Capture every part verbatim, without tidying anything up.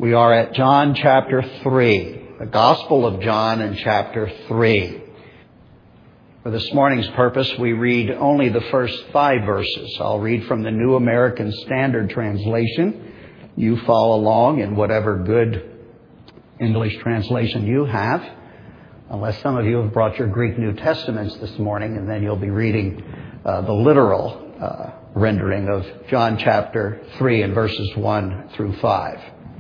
We are at John chapter three, the Gospel of John in chapter three. For this morning's purpose, we read only the first five verses. I'll read from the New American Standard Translation. You follow along in whatever good English translation you have, unless some of you have brought your Greek New Testaments this morning, and then you'll be reading uh, the literal uh, rendering of John chapter three and verses one through five.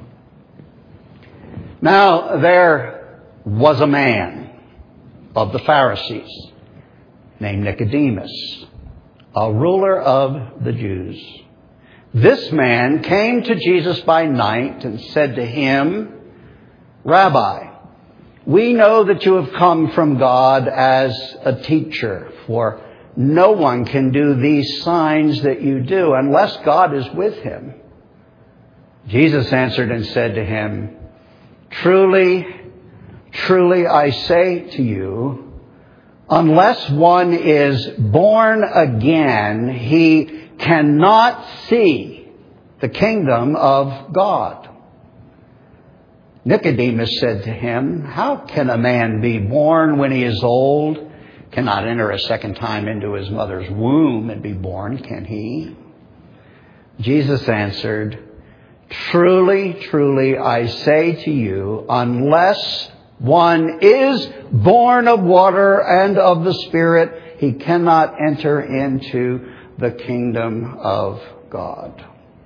Now there was a man of the Pharisees named Nicodemus, a ruler of the Jews. This man came to Jesus by night and said to him, "Rabbi, we know that you have come from God as a teacher, for no one can do these signs that you do unless God is with him." Jesus answered and said to him, "Truly, truly I say to you, unless one is born again, he cannot see the kingdom of God." Nicodemus said to him, "How can a man be born when he is old? Cannot enter a second time into his mother's womb and be born, can he?" Jesus answered, "Truly, truly, I say to you, unless one is born of water and of the Spirit, he cannot enter into the kingdom of God."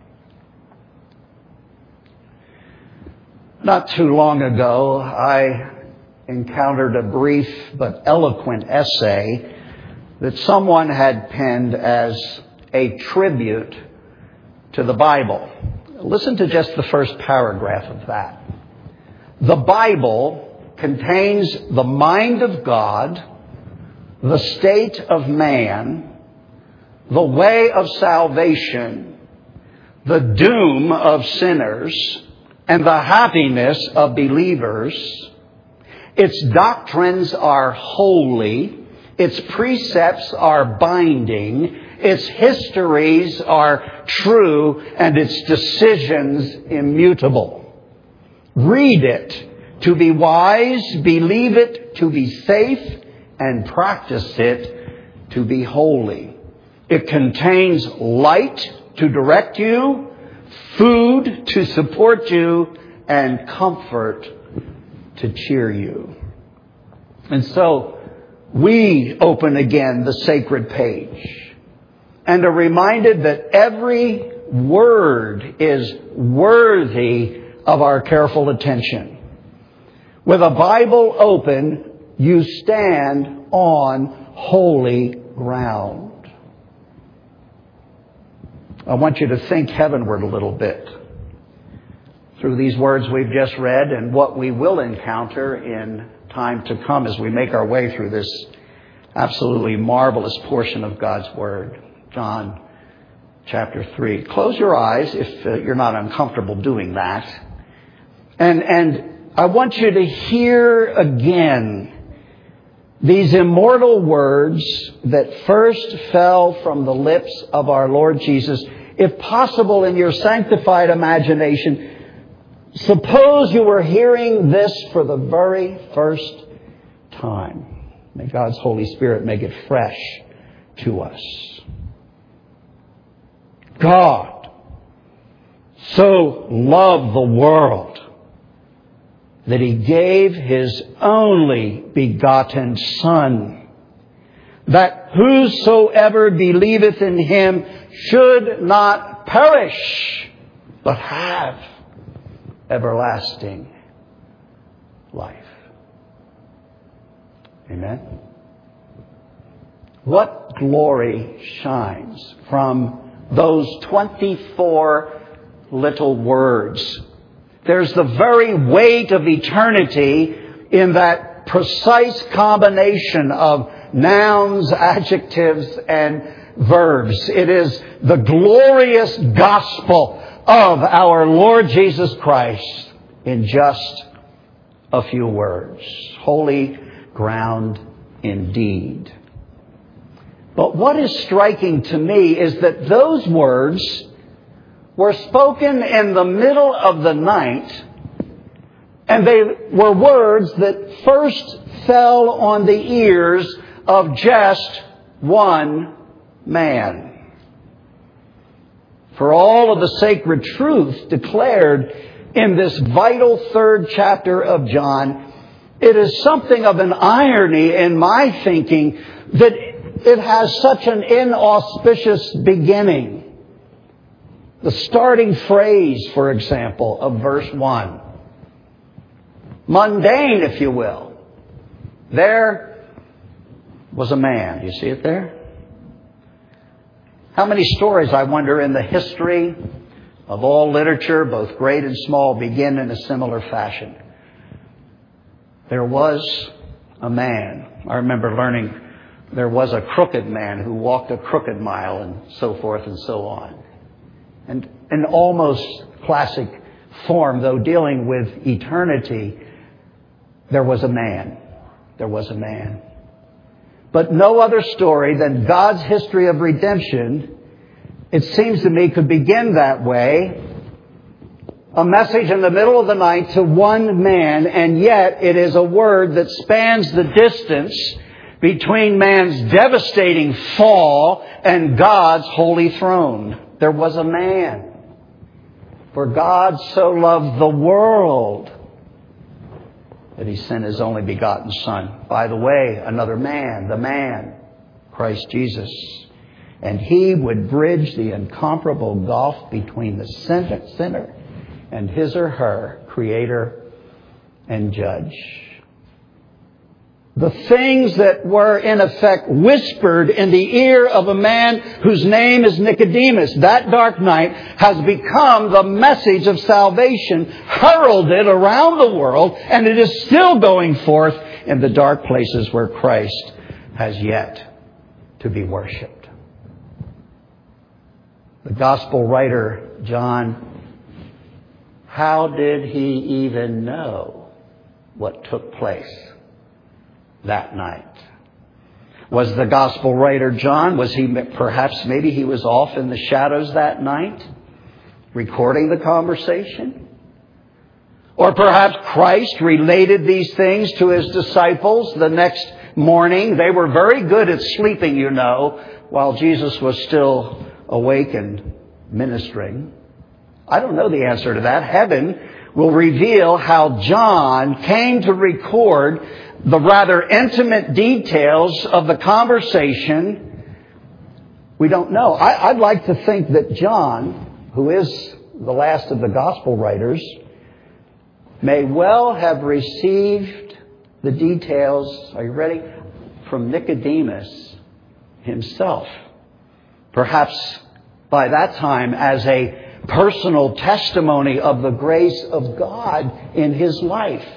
Not too long ago, I encountered a brief but eloquent essay that someone had penned as a tribute to the Bible. Listen to just the first paragraph of that. "The Bible contains the mind of God, the state of man, the way of salvation, the doom of sinners, and the happiness of believers. Its doctrines are holy, its precepts are binding, its histories are true, and its decisions immutable. Read it to be wise, believe it to be safe, and practice it to be holy. It contains light to direct you, food to support you, and comfort to cheer you." And so we open again the sacred page and are reminded that every word is worthy of our careful attention. With a Bible open, you stand on holy ground. I want you to think heavenward a little bit through these words we've just read and what we will encounter in time to come as we make our way through this absolutely marvelous portion of God's Word. John chapter three. Close your eyes if uh, you're not uncomfortable doing that. And, and I want you to hear again these immortal words that first fell from the lips of our Lord Jesus. If possible, in your sanctified imagination, suppose you were hearing this for the very first time. May God's Holy Spirit make it fresh to us. God so loved the world that he gave his only begotten Son, that whosoever believeth in him should not perish, but have everlasting life. Amen. What glory shines from those twenty-four little words. There's the very weight of eternity in that precise combination of nouns, adjectives, and verbs. It is the glorious gospel of our Lord Jesus Christ in just a few words. Holy ground indeed. But what is striking to me is that those words were spoken in the middle of the night, and they were words that first fell on the ears of just one man. For all of the sacred truth declared in this vital third chapter of John, it is something of an irony in my thinking that it has such an inauspicious beginning. The starting phrase, for example, of verse one. Mundane, if you will. There was a man. You see it there? How many stories, I wonder, in the history of all literature, both great and small, begin in a similar fashion? There was a man. I remember learning there was a crooked man who walked a crooked mile and so forth and so on. And in almost classic form, though dealing with eternity, there was a man. There was a man. But no other story than God's history of redemption, it seems to me, could begin that way. A message in the middle of the night to one man, and yet it is a word that spans the distance between man's devastating fall and God's holy throne. There was a man. For God so loved the world that He sent His only begotten Son. By the way, another man, the man, Christ Jesus. And He would bridge the incomparable gulf between the sinner and his or her Creator and Judge. The things that were in effect whispered in the ear of a man whose name is Nicodemus that dark night has become the message of salvation, heralded around the world, and it is still going forth in the dark places where Christ has yet to be worshipped. The gospel writer, John, how did he even know what took place that night? Was the gospel writer John, was he perhaps, maybe he was off in the shadows that night, recording the conversation? Or perhaps Christ related these things to His disciples the next morning. They were very good at sleeping, you know, while Jesus was still awake and ministering. I don't know the answer to that. Heaven will reveal how John came to record the rather intimate details of the conversation. We don't know. I, I'd like to think that John, who is the last of the gospel writers, may well have received the details, are you ready, from Nicodemus himself. Perhaps by that time as a personal testimony of the grace of God in his life.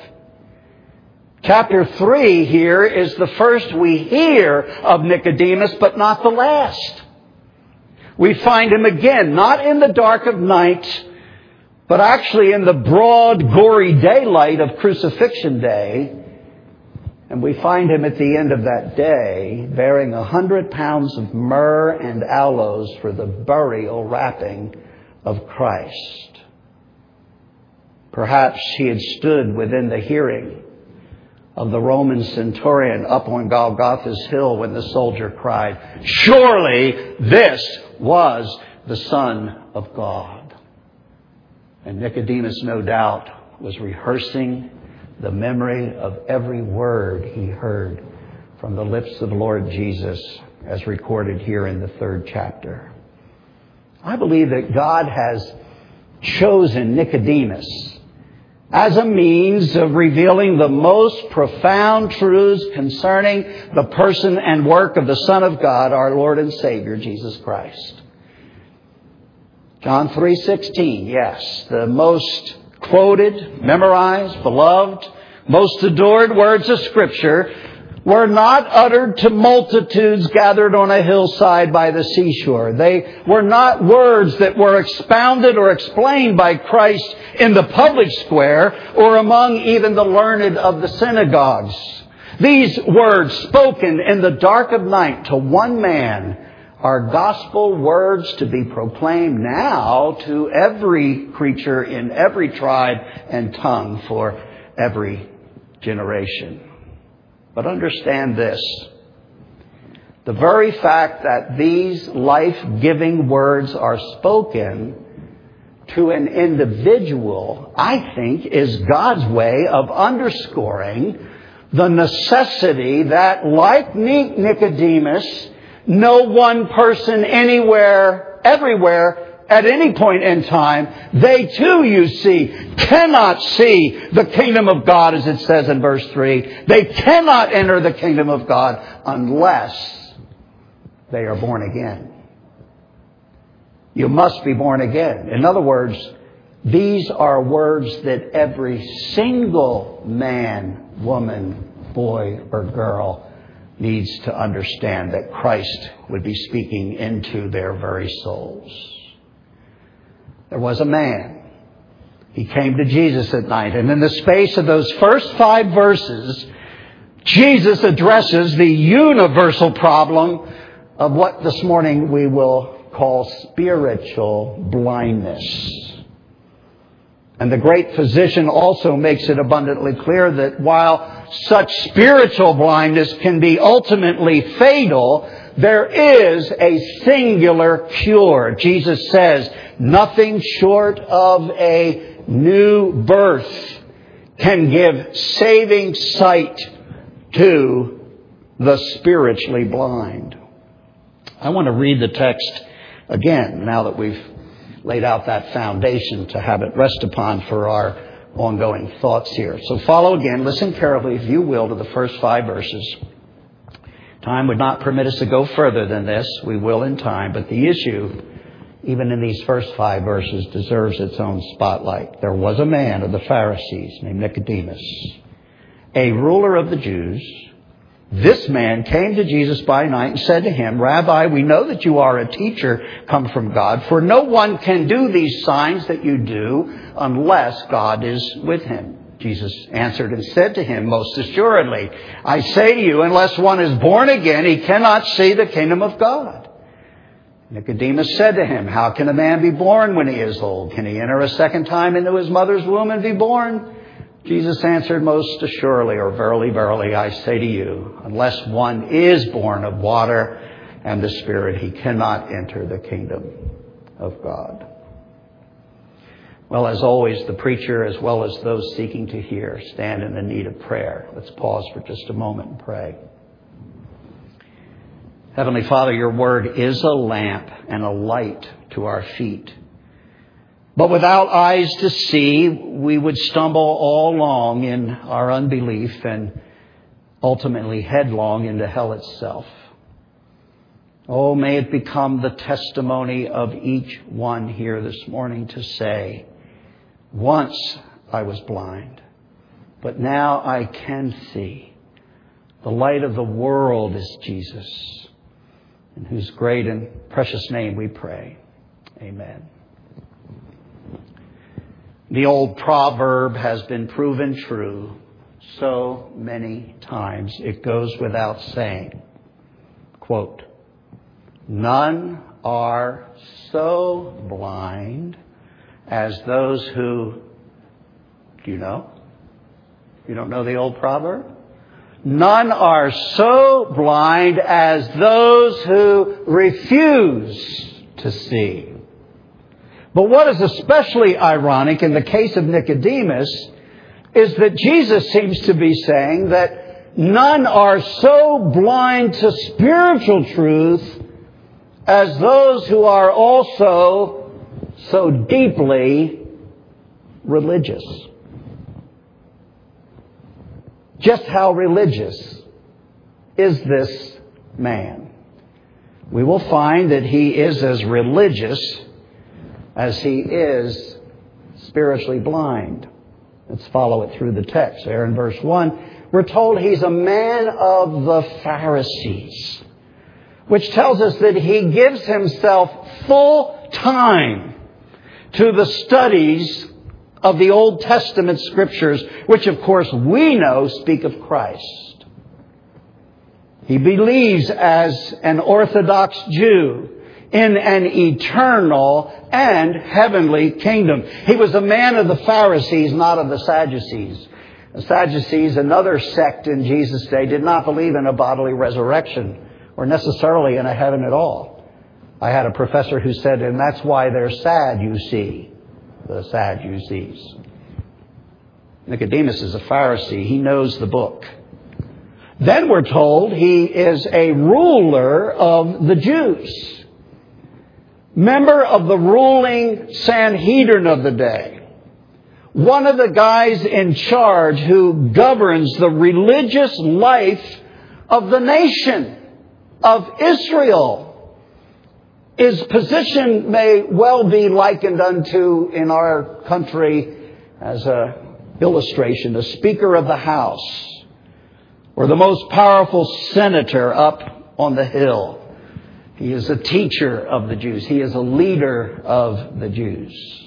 Chapter three here is the first we hear of Nicodemus, but not the last. We find him again, not in the dark of night, but actually in the broad, gory daylight of crucifixion day. And we find him at the end of that day bearing a hundred pounds of myrrh and aloes for the burial wrapping of Christ. Perhaps he had stood within the hearing of the Roman centurion up on Golgotha's hill when the soldier cried, "Surely this was the Son of God." And Nicodemus, no doubt, was rehearsing the memory of every word he heard from the lips of the Lord Jesus, as recorded here in the third chapter. I believe that God has chosen Nicodemus as a means of revealing the most profound truths concerning the person and work of the Son of God, our Lord and Savior, Jesus Christ. John three sixteen, yes, the most quoted, memorized, beloved, most adored words of Scripture were not uttered to multitudes gathered on a hillside by the seashore. They were not words that were expounded or explained by Christ in the public square or among even the learned of the synagogues. These words spoken in the dark of night to one man are gospel words to be proclaimed now to every creature in every tribe and tongue for every generation. But understand this. The very fact that these life-giving words are spoken to an individual, I think, is God's way of underscoring the necessity that, like Nicodemus, no one person anywhere, everywhere, at any point in time, they too, you see, cannot see the kingdom of God, as it says in verse three. They cannot enter the kingdom of God unless they are born again. You must be born again. In other words, these are words that every single man, woman, boy, or girl needs to understand, that Christ would be speaking into their very souls. There was a man. He came to Jesus at night, and in the space of those first five verses, Jesus addresses the universal problem of what this morning we will call spiritual blindness. And the great physician also makes it abundantly clear that while such spiritual blindness can be ultimately fatal, there is a singular cure. Jesus says, nothing short of a new birth can give saving sight to the spiritually blind. I want to read the text again, now that we've laid out that foundation to have it rest upon for our ongoing thoughts here. So follow again, listen carefully, if you will, to the first five verses. Time would not permit us to go further than this. We will in time, but the issue, even in these first five verses, deserves its own spotlight. There was a man of the Pharisees named Nicodemus, a ruler of the Jews. This man came to Jesus by night and said to him, Rabbi, we know that you are a teacher come from God, for no one can do these signs that you do unless God is with him. Jesus answered and said to him, most assuredly, I say to you, unless one is born again, he cannot see the kingdom of God. Nicodemus said to him, how can a man be born when he is old? Can he enter a second time into his mother's womb and be born? Jesus answered, most assuredly, or verily, verily, I say to you, unless one is born of water and the Spirit, he cannot enter the kingdom of God. Well, as always, the preacher, as well as those seeking to hear, stand in the need of prayer. Let's pause for just a moment and pray. Heavenly Father, your word is a lamp and a light to our feet. But without eyes to see, we would stumble all along in our unbelief and ultimately headlong into hell itself. Oh, may it become the testimony of each one here this morning to say, once I was blind, but now I can see. The light of the world is Jesus, in whose great and precious name we pray. Amen. The old proverb has been proven true so many times. It goes without saying. Quote, none are so blind as those who, do you know? You don't know the old proverb? None are so blind as those who refuse to see. But what is especially ironic in the case of Nicodemus is that Jesus seems to be saying that none are so blind to spiritual truth as those who are also so deeply religious. Just how religious is this man? We will find that he is as religious as he is spiritually blind. Let's follow it through the text. There in verse one, we're told he's a man of the Pharisees, which tells us that he gives himself full time to the studies of the Old Testament scriptures, which of course we know speak of Christ. He believes as an Orthodox Jew in an eternal and heavenly kingdom. He was a man of the Pharisees, not of the Sadducees. The Sadducees, another sect in Jesus' day, did not believe in a bodily resurrection or necessarily in a heaven at all. I had a professor who said, and that's why they're sad, you see. The Sadducees. Nicodemus is a Pharisee. He knows the book. Then we're told he is a ruler of the Jews. Member of the ruling Sanhedrin of the day. One of the guys in charge who governs the religious life of the nation of Israel. His position may well be likened unto, in our country, as an illustration, the Speaker of the House, or the most powerful senator up on the Hill. He is a teacher of the Jews. He is a leader of the Jews.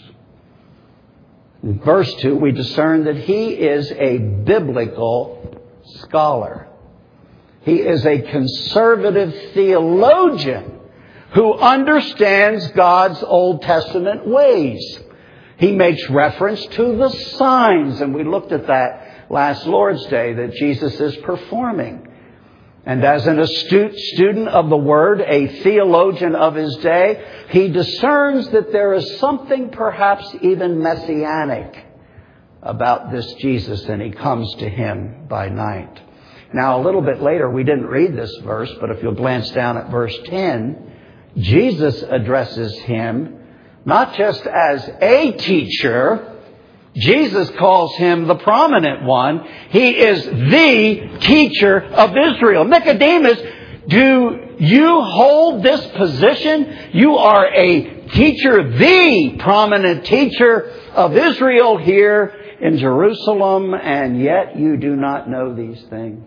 In verse two, we discern that he is a biblical scholar. He is a conservative theologian who understands God's Old Testament ways. He makes reference to the signs, and we looked at that last Lord's Day, that Jesus is performing. And as an astute student of the Word, a theologian of his day, he discerns that there is something perhaps even messianic about this Jesus, and he comes to him by night. Now, a little bit later, we didn't read this verse, but if you'll glance down at verse ten, Jesus addresses him not just as a teacher. Jesus calls him the prominent one. He is the teacher of Israel. Nicodemus, do you hold this position? You are a teacher, the prominent teacher of Israel here in Jerusalem, and yet you do not know these things.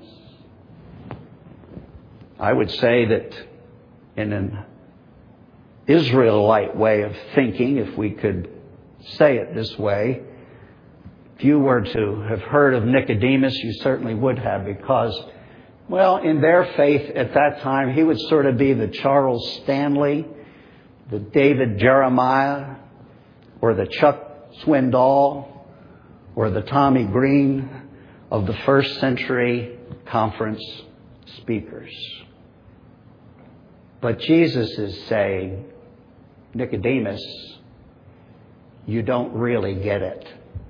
I would say that in an Israelite way of thinking, if we could say it this way, if you were to have heard of Nicodemus, you certainly would have, because, well, in their faith at that time, he would sort of be the Charles Stanley, the David Jeremiah, or the Chuck Swindoll, or the Tommy Green of the first century conference speakers. But Jesus is saying, Nicodemus, you don't really get it.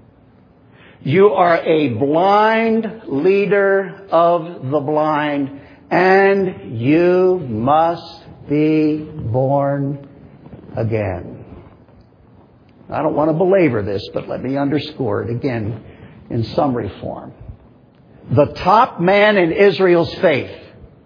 You are a blind leader of the blind, and you must be born again. I don't want to belabor this, but let me underscore it again in summary form. The top man in Israel's faith,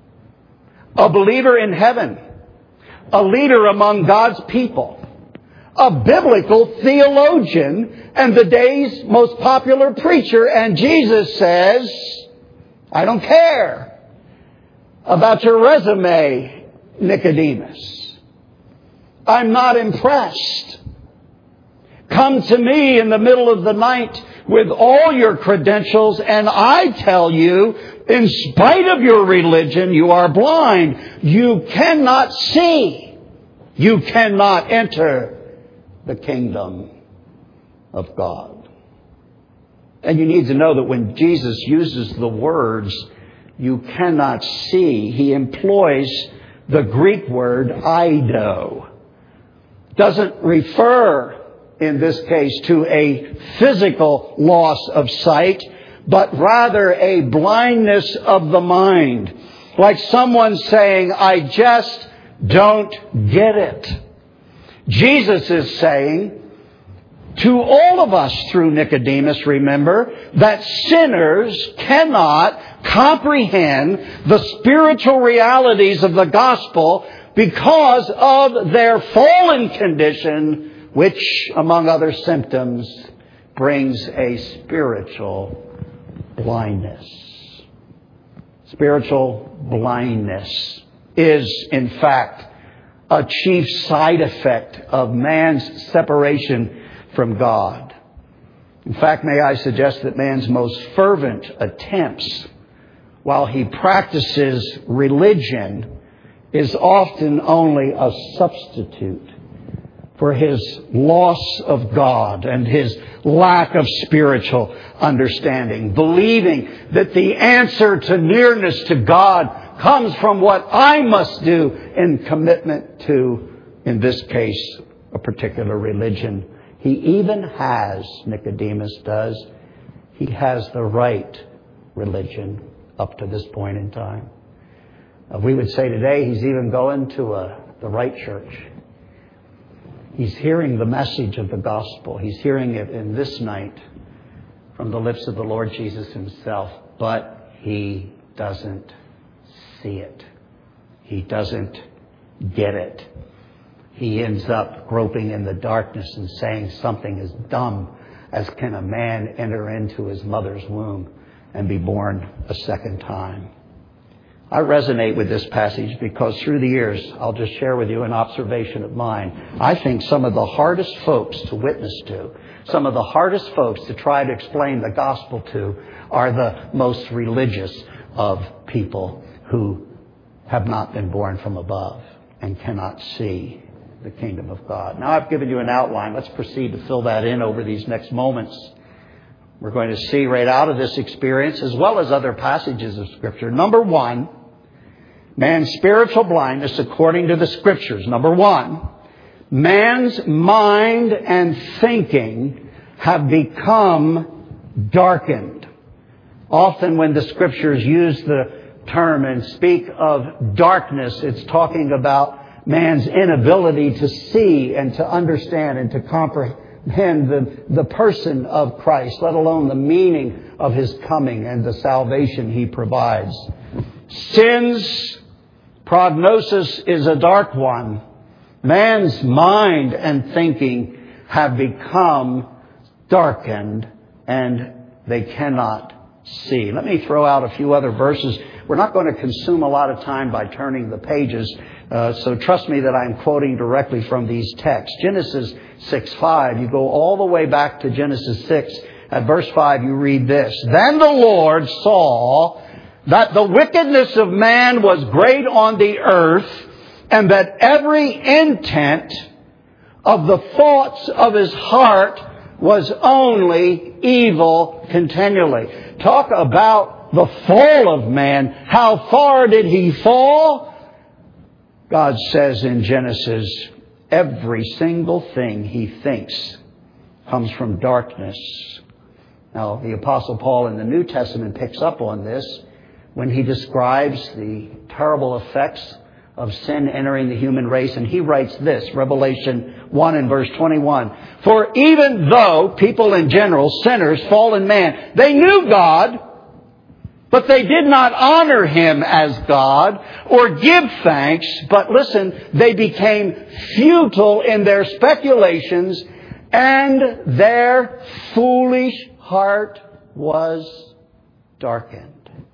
a believer in heaven, a leader among God's people, a biblical theologian, and the day's most popular preacher. And Jesus says, I don't care about your resume, Nicodemus. I'm not impressed. Come to me in the middle of the night with all your credentials, and I tell you, in spite of your religion, you are blind. You cannot see. You cannot enter the kingdom of God. And you need to know that when Jesus uses the words, you cannot see, he employs the Greek word eido. Doesn't refer, in this case, to a physical loss of sight, but rather a blindness of the mind. Like someone saying, I just don't get it. Jesus is saying to all of us through Nicodemus, remember, that sinners cannot comprehend the spiritual realities of the gospel because of their fallen condition, which, among other symptoms, brings a spiritual blindness. Spiritual blindness is, in fact, a chief side effect of man's separation from God. In fact, may I suggest that man's most fervent attempts while he practices religion, is often only a substitute for his loss of God and his lack of spiritual understanding, believing that the answer to nearness to God comes from what I must do in commitment to, in this case, a particular religion. He even has, Nicodemus does, he has the right religion up to this point in time. Uh, we would say today he's even going to a, the right church. He's hearing the message of the gospel. He's hearing it in this night from the lips of the Lord Jesus himself. But he doesn't see it. He doesn't get it. He ends up groping in the darkness and saying something as dumb as, can a man enter into his mother's womb and be born a second time? I resonate with this passage because through the years, I'll just share with you an observation of mine. I think some of the hardest folks to witness to, some of the hardest folks to try to explain the gospel to, are the most religious of people who have not been born from above and cannot see the kingdom of God. Now I've given you an outline. Let's proceed to fill that in over these next moments. We're going to see right out of this experience, as well as other passages of Scripture. Number one, man's spiritual blindness according to the Scriptures. Number one, man's mind and thinking have become darkened. Often when the Scriptures use the term and speak of darkness, it's talking about man's inability to see and to understand and to comprehend the, the person of Christ, let alone the meaning of his coming and the salvation he provides. Sin's prognosis is a dark one. Man's mind and thinking have become darkened and they cannot see. Let me throw out a few other verses. We're not going to consume a lot of time by turning the pages, uh, so trust me that I'm quoting directly from these texts. Genesis six five, you go all the way back to Genesis six. At verse five, you read this. Then the Lord saw that the wickedness of man was great on the earth, and that every intent of the thoughts of his heart was only evil continually. Talk about the fall of man. How far did he fall? God says in Genesis, every single thing he thinks comes from darkness. Now, the Apostle Paul in the New Testament picks up on this when he describes the terrible effects of sin entering the human race. And he writes this, Revelation one and verse twenty-one. For even though people in general, sinners, fallen man, they knew God, but they did not honor him as God or give thanks. But listen, they became futile in their speculations, and their foolish heart was darkened.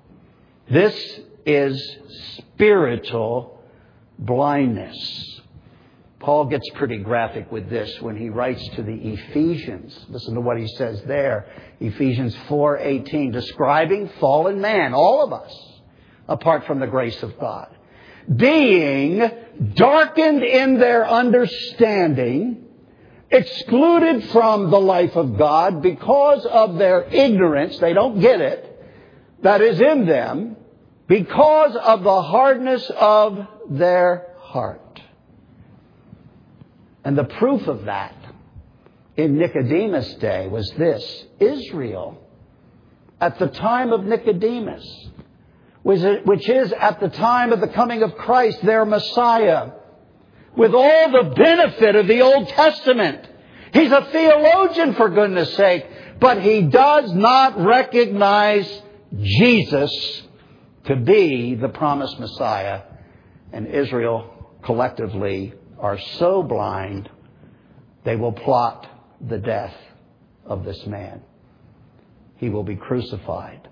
This is spiritual blindness. Paul gets pretty graphic with this when he writes to the Ephesians. Listen to what he says there. Ephesians four eighteen, describing fallen man, all of us, apart from the grace of God, being darkened in their understanding, excluded from the life of God because of their ignorance, they don't get it, that is in them, because of the hardness of their heart. And the proof of that in Nicodemus' day was this. Israel, at the time of Nicodemus, which is at the time of the coming of Christ, their Messiah, with all the benefit of the Old Testament. He's a theologian, for goodness sake, but he does not recognize Jesus to be the promised Messiah. And Israel collectively are so blind, they will plot the death of this man. He will be crucified.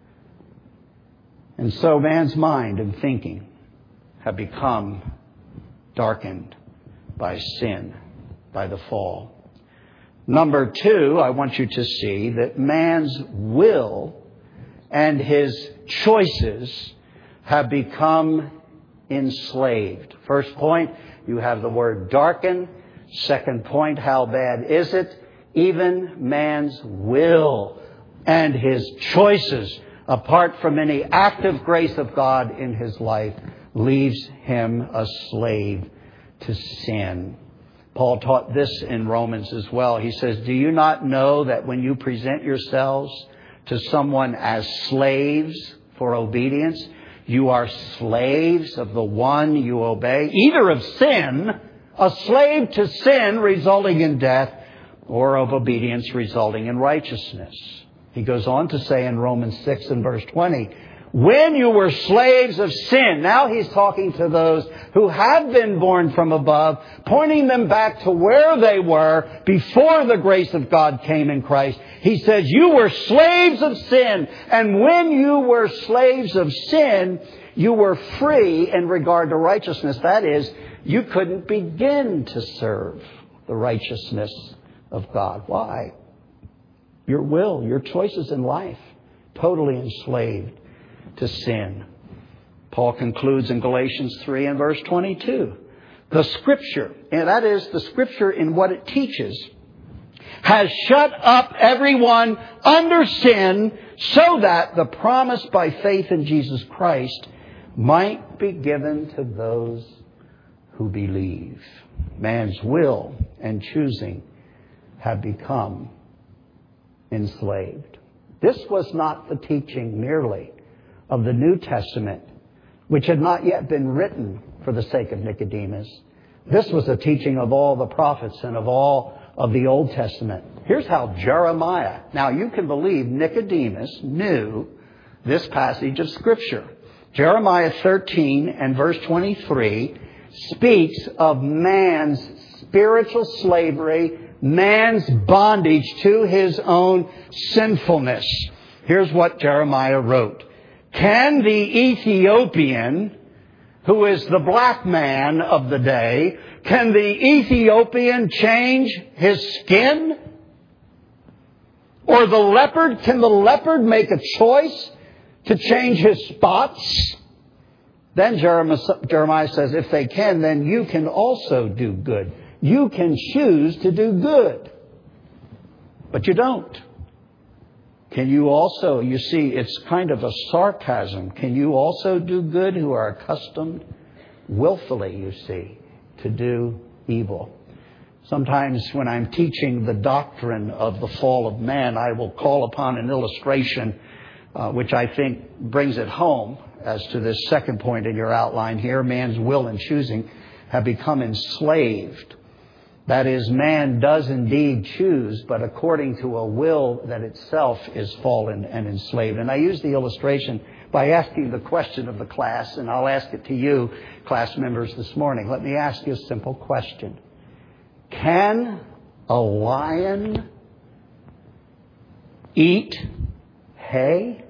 And so man's mind and thinking have become darkened by sin, by the fall. Number two, I want you to see that man's will and his choices have become enslaved. First point, you have the word darken. Second point, how bad is it? Even man's will and his choices, apart from any active grace of God in his life, leaves him a slave to sin. Paul taught this in Romans as well. He says, do you not know that when you present yourselves to someone as slaves for obedience, you are slaves of the one you obey, either of sin, a slave to sin resulting in death, or of obedience resulting in righteousness. He goes on to say in Romans six and verse twenty, when you were slaves of sin, now he's talking to those who have been born from above, pointing them back to where they were before the grace of God came in Christ. He says, you were slaves of sin. And when you were slaves of sin, you were free in regard to righteousness. That is, you couldn't begin to serve the righteousness of God. Why? Your will, your choices in life, totally enslaved to sin. Paul concludes in Galatians three and verse twenty-two. The Scripture, and that is the Scripture in what it teaches, has shut up everyone under sin so that the promise by faith in Jesus Christ might be given to those who believe. Man's will and choosing have become enslaved. This was not the teaching merely of the New Testament, which had not yet been written for the sake of Nicodemus. This was a teaching of all the prophets and of all of the Old Testament. Here's how Jeremiah, now you can believe Nicodemus knew this passage of Scripture. Jeremiah thirteen and verse twenty-three speaks of man's spiritual slavery, man's bondage to his own sinfulness. Here's what Jeremiah wrote. Can the Ethiopian, who is the black man of the day, can the Ethiopian change his skin? Or the leopard, can the leopard make a choice to change his spots? Then Jeremiah says, if they can, then you can also do good. You can choose to do good. But you don't. Can you also, you see, it's kind of a sarcasm. Can you also do good who are accustomed willfully, you see, to do evil? Sometimes when I'm teaching the doctrine of the fall of man, I will call upon an illustration uh, which I think brings it home as to this second point in your outline here. Man's will and choosing have become enslaved. That is, man does indeed choose, but according to a will that itself is fallen and enslaved. And I use the illustration by asking the question of the class, and I'll ask it to you, class members, this morning. Let me ask you a simple question. Can a lion eat hay?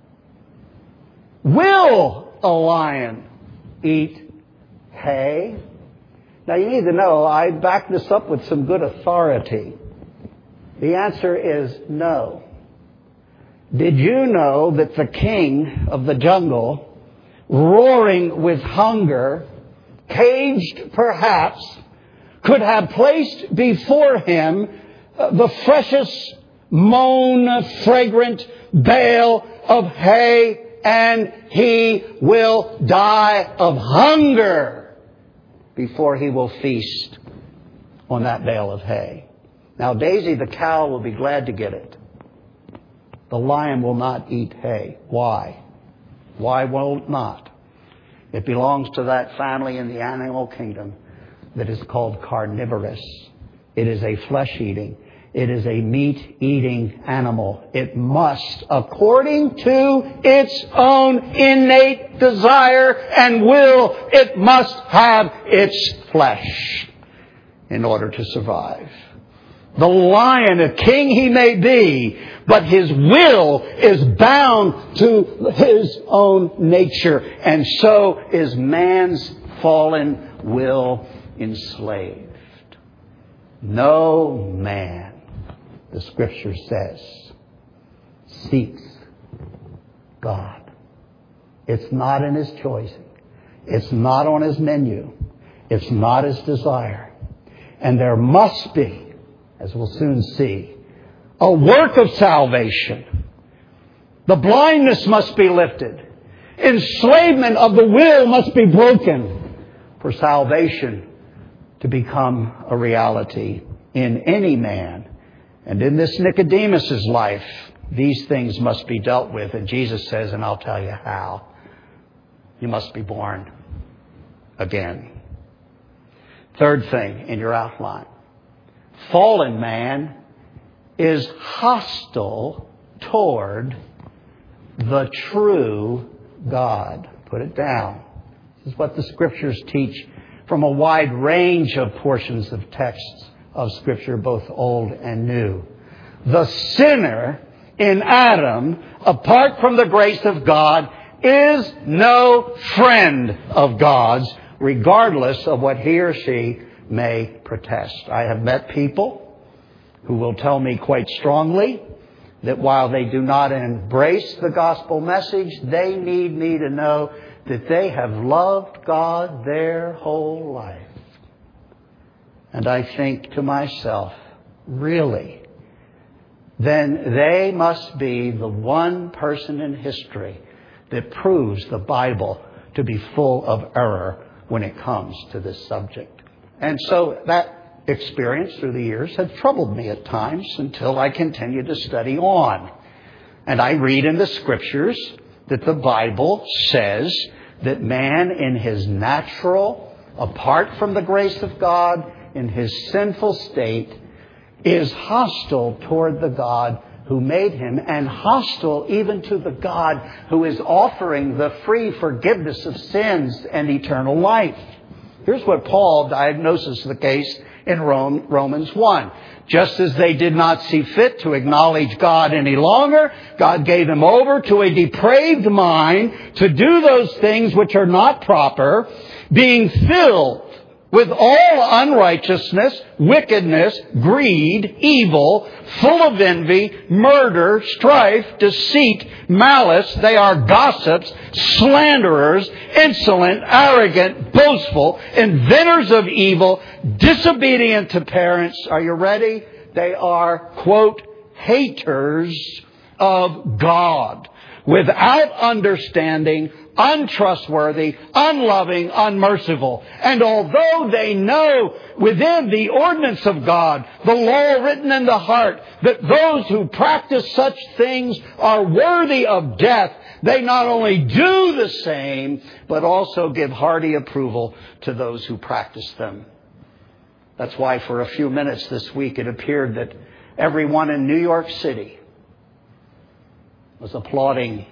Will a lion eat hay? Now, you need to know, I back this up with some good authority. The answer is no. Did you know that the king of the jungle, roaring with hunger, caged perhaps, could have placed before him the freshest, mown, fragrant bale of hay, and he will die of hunger before he will feast on that bale of hay. Now, Daisy the cow will be glad to get it. The lion will not eat hay. Why? Why will it not? It belongs to that family in the animal kingdom that is called carnivorous. It is a flesh-eating. It is a meat-eating animal. It must, according to its own innate desire and will, it must have its flesh in order to survive. The lion, a king he may be, but his will is bound to his own nature. And so is man's fallen will enslaved. No man, the Scripture says, seeks God. It's not in His choice. It's not on His menu. It's not His desire. And there must be, as we'll soon see, a work of salvation. The blindness must be lifted. Enslavement of the will must be broken for salvation to become a reality in any man. And in this Nicodemus' life, these things must be dealt with. And Jesus says, and I'll tell you how. You must be born again. Third thing in your outline. Fallen man is hostile toward the true God. Put it down. This is what the Scriptures teach from a wide range of portions of texts of Scripture, both Old and New. The sinner in Adam, apart from the grace of God, is no friend of God's, regardless of what he or she may protest. I have met people who will tell me quite strongly that while they do not embrace the gospel message, they need me to know that they have loved God their whole life. And I think to myself, really, then they must be the one person in history that proves the Bible to be full of error when it comes to this subject. And so that experience through the years had troubled me at times until I continued to study on. And I read in the Scriptures that the Bible says that man in his natural, apart from the grace of God, in his sinful state, is hostile toward the God who made him, and hostile even to the God who is offering the free forgiveness of sins and eternal life. Here's what Paul diagnoses the case in Romans one. Just as they did not see fit to acknowledge God any longer, God gave them over to a depraved mind to do those things which are not proper, being filled with all unrighteousness, wickedness, greed, evil, full of envy, murder, strife, deceit, malice. They are gossips, slanderers, insolent, arrogant, boastful, inventors of evil, disobedient to parents. Are you ready? They are, quote, haters of God, without understanding, untrustworthy, unloving, unmerciful. And although they know within the ordinance of God, the law written in the heart, that those who practice such things are worthy of death, they not only do the same, but also give hearty approval to those who practice them. That's why for a few minutes this week it appeared that everyone in New York City was applauding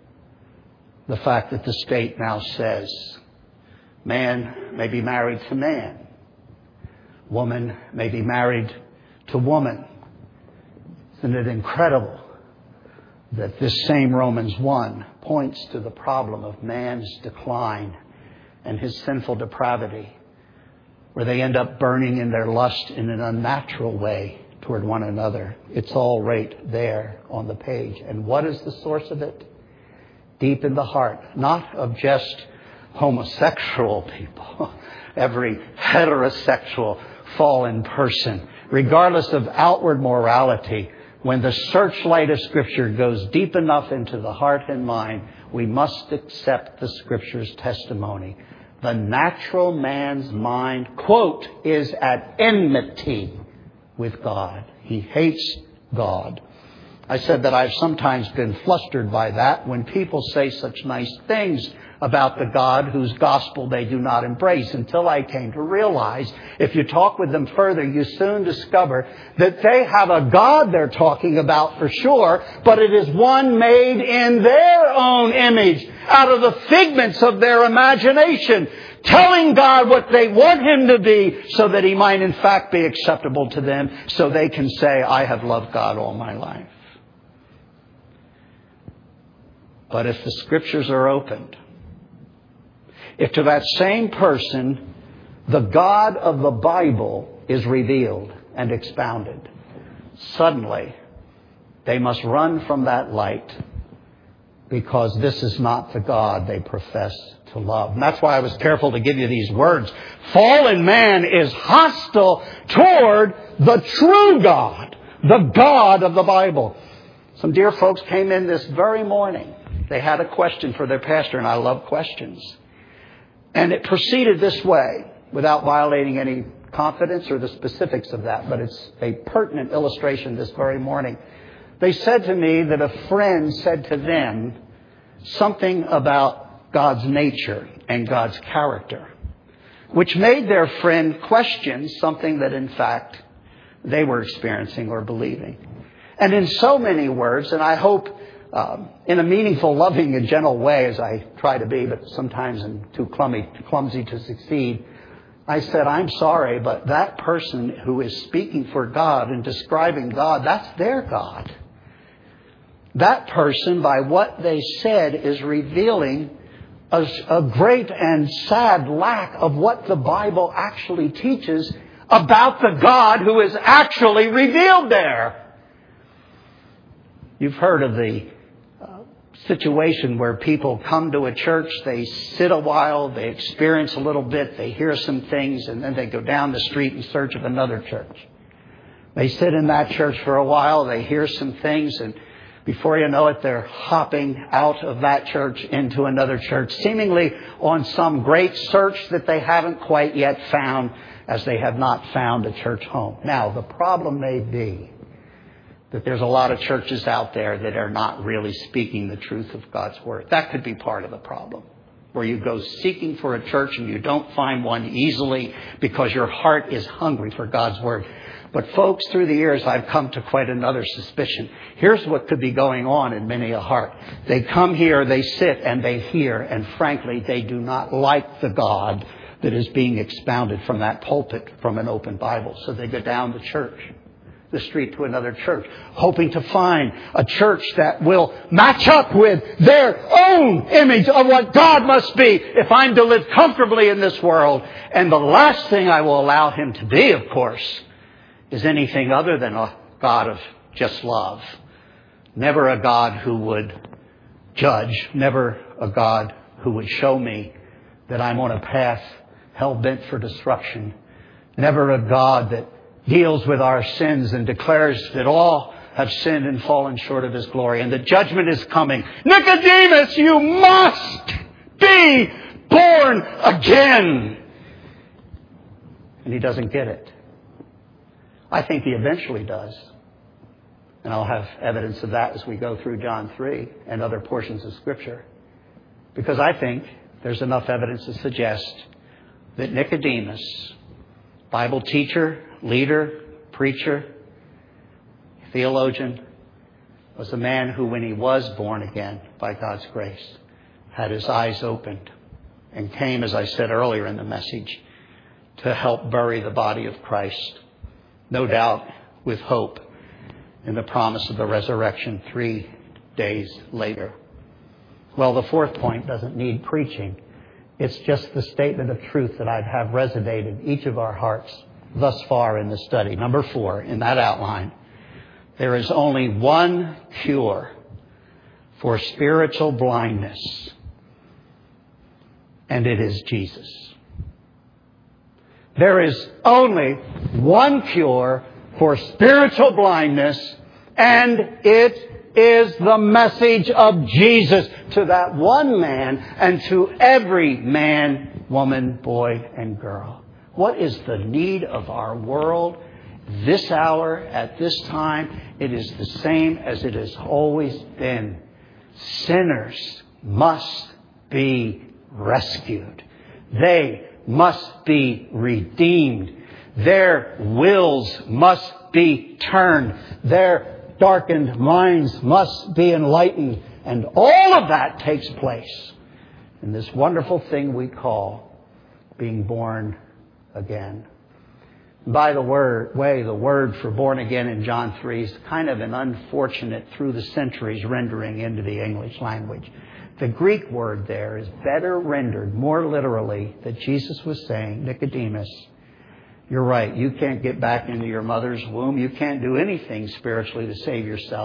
the fact that the state now says man may be married to man, woman may be married to woman. Isn't it incredible that this same Romans one points to the problem of man's decline and his sinful depravity, where they end up burning in their lust in an unnatural way toward one another. It's all right there on the page. And what is the source of it? Deep in the heart, not of just homosexual people, every heterosexual fallen person, regardless of outward morality. When the searchlight of Scripture goes deep enough into the heart and mind, we must accept the Scripture's testimony. The natural man's mind, quote, is at enmity with God. He hates God. I said that I've sometimes been flustered by that when people say such nice things about the God whose gospel they do not embrace, until I came to realize if you talk with them further, you soon discover that they have a God they're talking about for sure, but it is one made in their own image, out of the figments of their imagination, telling God what they want Him to be so that He might in fact be acceptable to them, so they can say, I have loved God all my life. But if the Scriptures are opened, if to that same person the God of the Bible is revealed and expounded, suddenly they must run from that light, because this is not the God they profess to love. And that's why I was careful to give you these words. Fallen man is hostile toward the true God, the God of the Bible. Some dear folks came in this very morning. They had a question for their pastor, and I love questions. And it proceeded this way, without violating any confidence or the specifics of that, but it's a pertinent illustration this very morning. They said to me that a friend said to them something about God's nature and God's character, which made their friend question something that in fact they were experiencing or believing. And in so many words, and I hope um, in a meaningful, loving, and gentle way, as I try to be, but sometimes I'm too clumsy, clumsy to succeed, I said, I'm sorry, but that person who is speaking for God and describing God, that's their God. That person, by what they said, is revealing a, a great and sad lack of what the Bible actually teaches about the God who is actually revealed there. You've heard of the uh, situation where people come to a church, they sit a while, they experience a little bit, they hear some things, and then they go down the street in search of another church. They sit in that church for a while, they hear some things, and before you know it, they're hopping out of that church into another church, seemingly on some great search that they haven't quite yet found, as they have not found a church home. Now, the problem may be that there's a lot of churches out there that are not really speaking the truth of God's Word. That could be part of the problem, where you go seeking for a church and you don't find one easily because your heart is hungry for God's Word. But folks, through the years, I've come to quite another suspicion. Here's what could be going on in many a heart. They come here, they sit, and they hear, and frankly, they do not like the God that is being expounded from that pulpit from an open Bible. So they go down the church, the street to another church, hoping to find a church that will match up with their own image of what God must be if I'm to live comfortably in this world. And the last thing I will allow him to be, of course, is anything other than a God of just love. Never a God who would judge. Never a God who would show me that I'm on a path hell-bent for destruction. Never a God that deals with our sins and declares that all have sinned and fallen short of His glory and the judgment is coming. Nicodemus, you must be born again. And he doesn't get it. I think he eventually does. And I'll have evidence of that as we go through John three and other portions of Scripture. Because I think there's enough evidence to suggest that Nicodemus, Bible teacher, leader, preacher, theologian, was a man who, when he was born again by God's grace, had his eyes opened and came, as I said earlier in the message, to help bury the body of Christ. No doubt with hope in the promise of the resurrection three days later. Well, the fourth point doesn't need preaching. It's just the statement of truth that I'd have resonated each of our hearts thus far in the study. Number four, in that outline, there is only one cure for spiritual blindness, and it is Jesus. There is only one cure for spiritual blindness, and it is the message of Jesus to that one man and to every man, woman, boy, and girl. What is the need of our world this hour, at this time? It is the same as it has always been. Sinners must be rescued. They must be redeemed. Their wills must be turned. Their darkened minds must be enlightened. And all of that takes place in this wonderful thing we call being born again. By the word, way, the word for born again in John three is kind of an unfortunate through the centuries rendering into the English language. The Greek word there is better rendered more literally that Jesus was saying, Nicodemus, you're right. You can't get back into your mother's womb. You can't do anything spiritually to save yourself.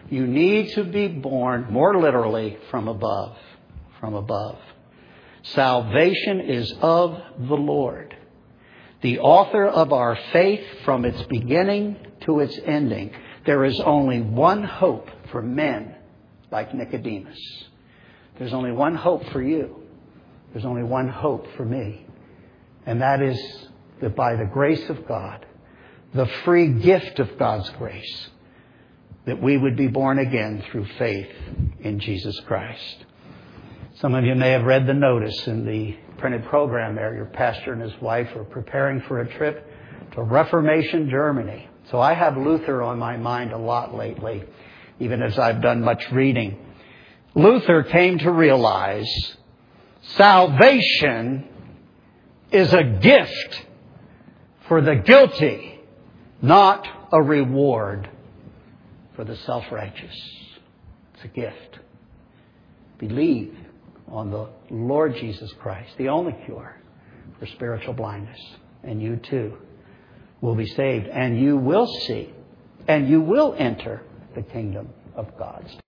You need to be born, more literally, from above. From above. Salvation is of the Lord, the author of our faith from its beginning to its ending. There is only one hope for men like Nicodemus. There's only one hope for you. There's only one hope for me. And that is that by the grace of God, the free gift of God's grace, that we would be born again through faith in Jesus Christ. Some of you may have read the notice in the printed program there. Your pastor and his wife are preparing for a trip to Reformation Germany. So I have Luther on my mind a lot lately, even as I've done much reading. Luther came to realize salvation is a gift for the guilty, not a reward for the self-righteous. It's a gift. Believe on the Lord Jesus Christ, the only cure for spiritual blindness. And you too will be saved. And you will see. And you will enter the kingdom of God.